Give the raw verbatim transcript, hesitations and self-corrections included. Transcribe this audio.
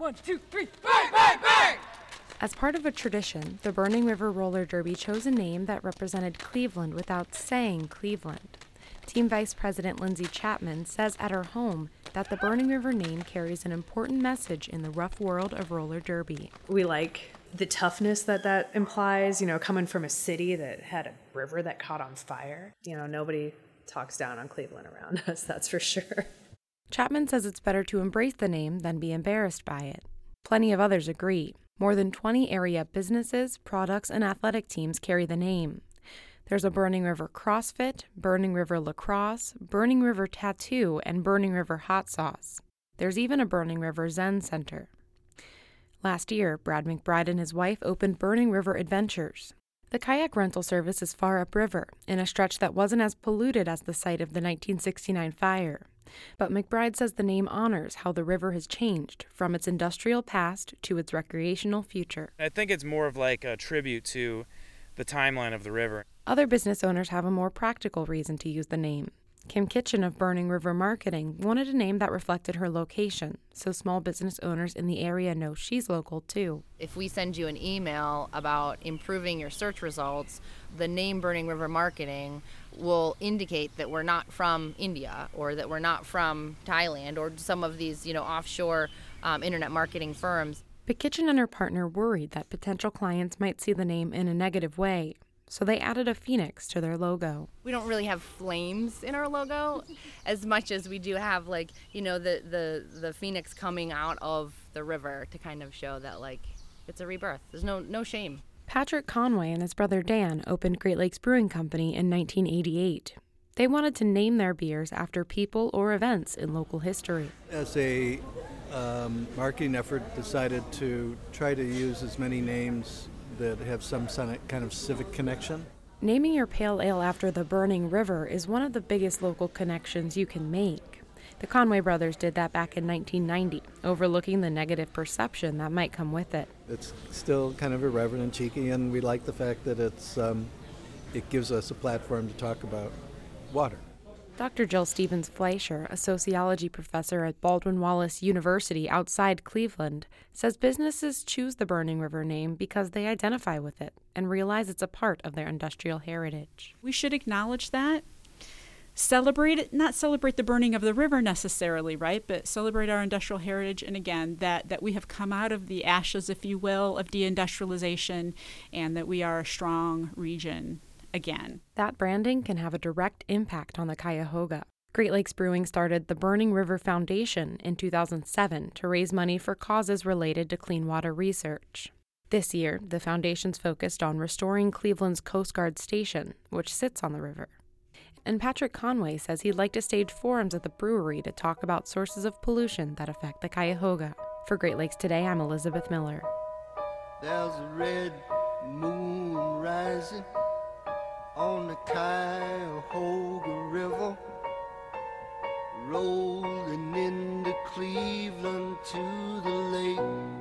One, two, three, bang, bang, bang! As part of a tradition, the Burning River Roller Derby chose a name that represented Cleveland without saying Cleveland. Team Vice President Lindsay Chapman says at her home that the Burning River name carries an important message in the rough world of roller derby. We like the toughness that that implies, you know, coming from a city that had a river that caught on fire. You know, nobody talks down on Cleveland around us, that's for sure. Chapman says it's better to embrace the name than be embarrassed by it. Plenty of others agree. More than twenty area businesses, products, and athletic teams carry the name. There's a Burning River CrossFit, Burning River Lacrosse, Burning River Tattoo, and Burning River Hot Sauce. There's even a Burning River Zen Center. Last year, Brad McBride and his wife opened Burning River Adventures. The kayak rental service is far upriver, in a stretch that wasn't as polluted as the site of the nineteen sixty-nine fire. But McBride says the name honors how the river has changed, from its industrial past to its recreational future. I think it's more of like a tribute to the timeline of the river. Other business owners have a more practical reason to use the name. Kim Kitchen of Burning River Marketing wanted a name that reflected her location, so small business owners in the area know she's local too. If we send you an email about improving your search results, the name Burning River Marketing will indicate that we're not from India or that we're not from Thailand or some of these, you know, offshore um, internet marketing firms. But Kitchen and her partner worried that potential clients might see the name in a negative way, so they added a phoenix to their logo. We don't really have flames in our logo as much as we do have, like, you know, the, the, the phoenix coming out of the river to kind of show that, like, it's a rebirth. There's no, no shame. Patrick Conway and his brother Dan opened Great Lakes Brewing Company in nineteen eighty-eight. They wanted to name their beers after people or events in local history. As a um, marketing effort, decided to try to use as many names that have some kind of civic connection. Naming your pale ale after the burning river is one of the biggest local connections you can make. The Conway brothers did that back in nineteen ninety, overlooking the negative perception that might come with it. It's still kind of irreverent and cheeky, and we like the fact that it's um, it gives us a platform to talk about water. Doctor Jill Stevens Fleischer, a sociology professor at Baldwin Wallace University outside Cleveland, says businesses choose the Burning River name because they identify with it and realize it's a part of their industrial heritage. We should acknowledge that. Celebrate it, not celebrate the burning of the river necessarily, right? But celebrate our industrial heritage, and again, that, that we have come out of the ashes, if you will, of deindustrialization, and that we are a strong region again. That branding can have a direct impact on the Cuyahoga. Great Lakes Brewing started the Burning River Foundation in two thousand seven to raise money for causes related to clean water research. This year, the foundation's focused on restoring Cleveland's Coast Guard Station, which sits on the river. And Patrick Conway says he'd like to stage forums at the brewery to talk about sources of pollution that affect the Cuyahoga. For Great Lakes Today, I'm Elizabeth Miller. There's a red moon rising on the Cuyahoga River, rolling into Cleveland to the lake.